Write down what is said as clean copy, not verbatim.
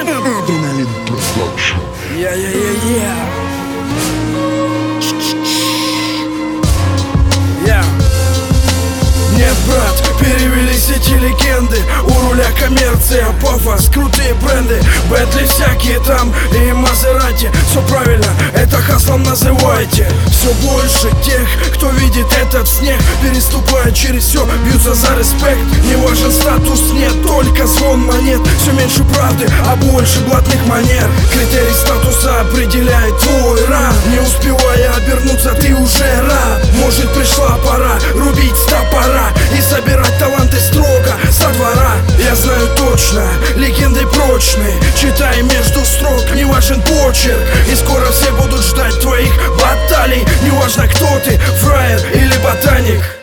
Adrenaline Production. Нет, брат, перевелись эти легенды. У руля коммерция, пафос, крутые бренды, Бентли всякие там и Мазерати. Все правильно, это хаслом называйте. Все больше тех, кто видит этот снег, переступая через все, бьются за респект. Не важен статус, нет, только звон монет. Все меньше правды, а больше блатных манер. Критерий статуса определяет твой ранг. Не успевая обернуться, ты уже раб. Может, пришла пора рубить с топора и собирать таланты строго со двора. Я знаю точно, легенды прочные, читай между строк, не важен почерк. И скоро все будут ждать твоих баталий. Не важно, кто ты, фраер или ботаник.